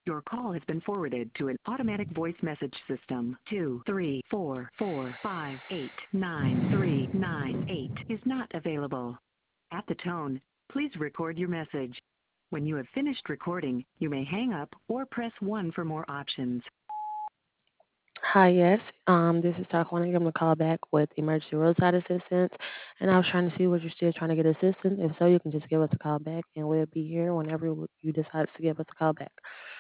Your call has been forwarded to an automatic voice message system. 23445893938 is not available. At the tone, please record your message. When you have finished recording, you may hang up or press 1 for more options. Hi, yes. This is Taquana. I'm gonna call back with emergency roadside assistance, and I was trying to see what you're still trying to get assistance. If so, you can just give us a call back, and we'll be here whenever you decide to give us a call back.